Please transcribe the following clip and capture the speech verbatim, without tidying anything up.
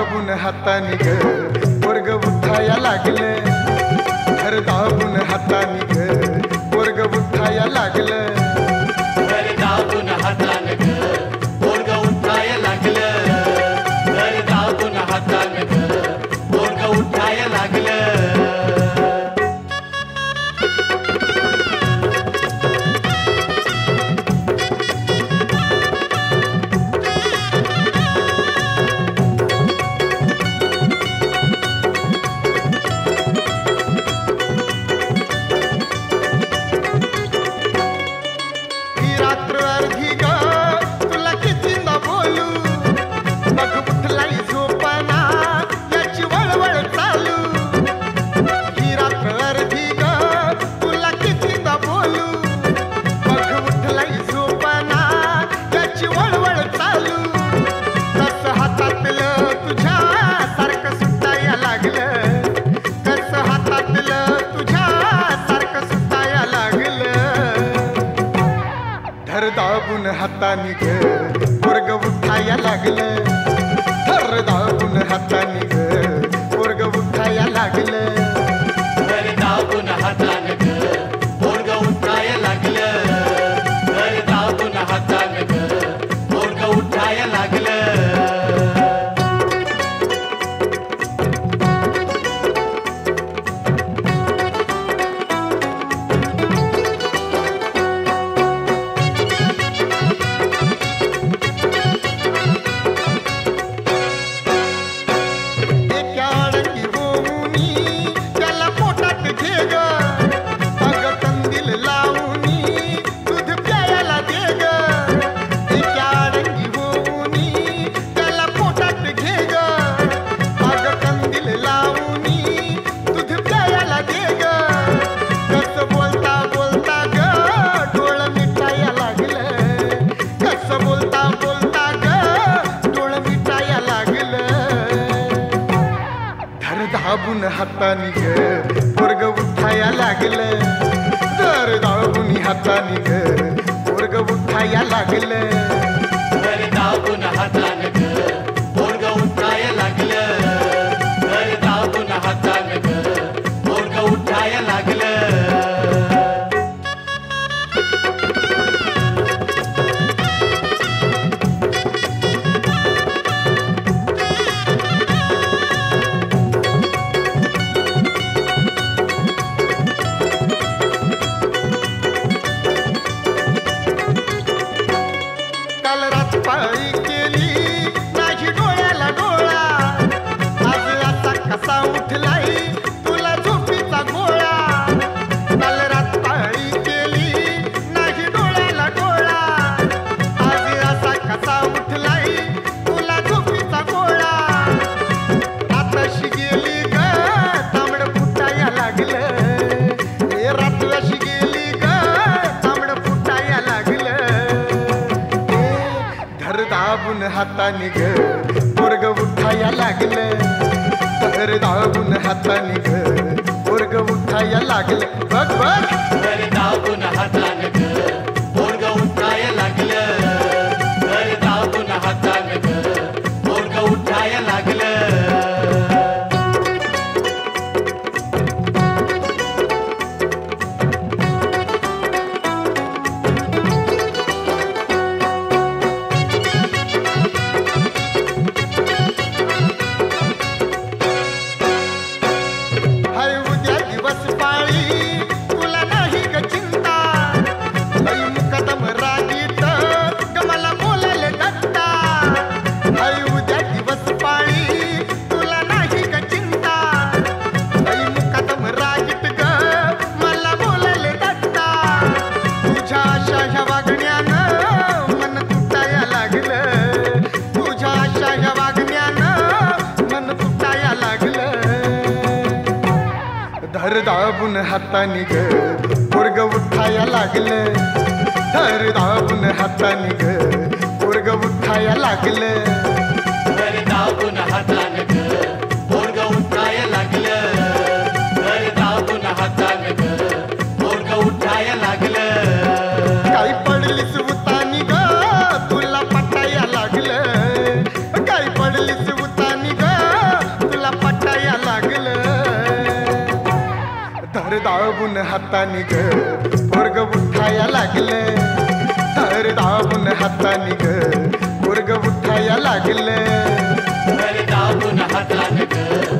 दाबून हाताने ग पोरग उठाया लागलं, घर दाबून हाताने ग पोरग उठाया लागलं, घर दाबून हाताने ग पोरग उठाया लागलं, घर दाबून हाताने ग पोरग उठाया लागलं. धर दाबून हाताने ग पोरग उठाया लागलं, धर दाबून हाताने ग पोरग उठाया लागलं, घर दाबून हाताने ग पोरग उठाया लागलं, घर दाबून हाताने ग पोरग उठाया लागलं. दाबून हाताने ग पोरग उठाया लागलं, तर दाबून हाताने ग पोरग उठाया लागलं, घर दाबून हाताने ग पोरग उठाया लागलं, घर दाबून हाताने ग पोरग उठाया लागलं. पाळी केली माझी डोळ्याला डोळा, आज आता कसा उठलाय तुला झोपीचा गोळा, काल रात पाळी केली माझी डोळ्याला डोळा, आज असा कसा उठलाय तुला झोपीचा गोळा, आताशी गेली ग तांबड फुटाया लागलं, हे रात्रशी गेली ग तांबड फुटाया लागलं, धर दाबून हाताने ग पोरग उठाया लागलं, धर दाबून हाताने ग पोरग उठाया लागलं, बघ बघ घर दाबून हाताने ग पोरग उठाया लागलं, घर दाबून हाताने ग पोरग उठाया लागलं. धर दाबून हाताने ग पोरग उठाया लागलं, धर दाबून हाताने ग पोरग उठाया लागलं, घर दाबून हाताने ग पोरग उठाया लागलं, घर दाबून हाताने ग पोरग उठाया लागलं. काय पडलीस उतानी ग तुला पटाया लागलं, काय पडलीस उतानी ग धर दाबून हातानी ग पोरग उठाया लागलं धर दाबून हातानी ग पोरग उठाया लागलं घर दाबून हातान ग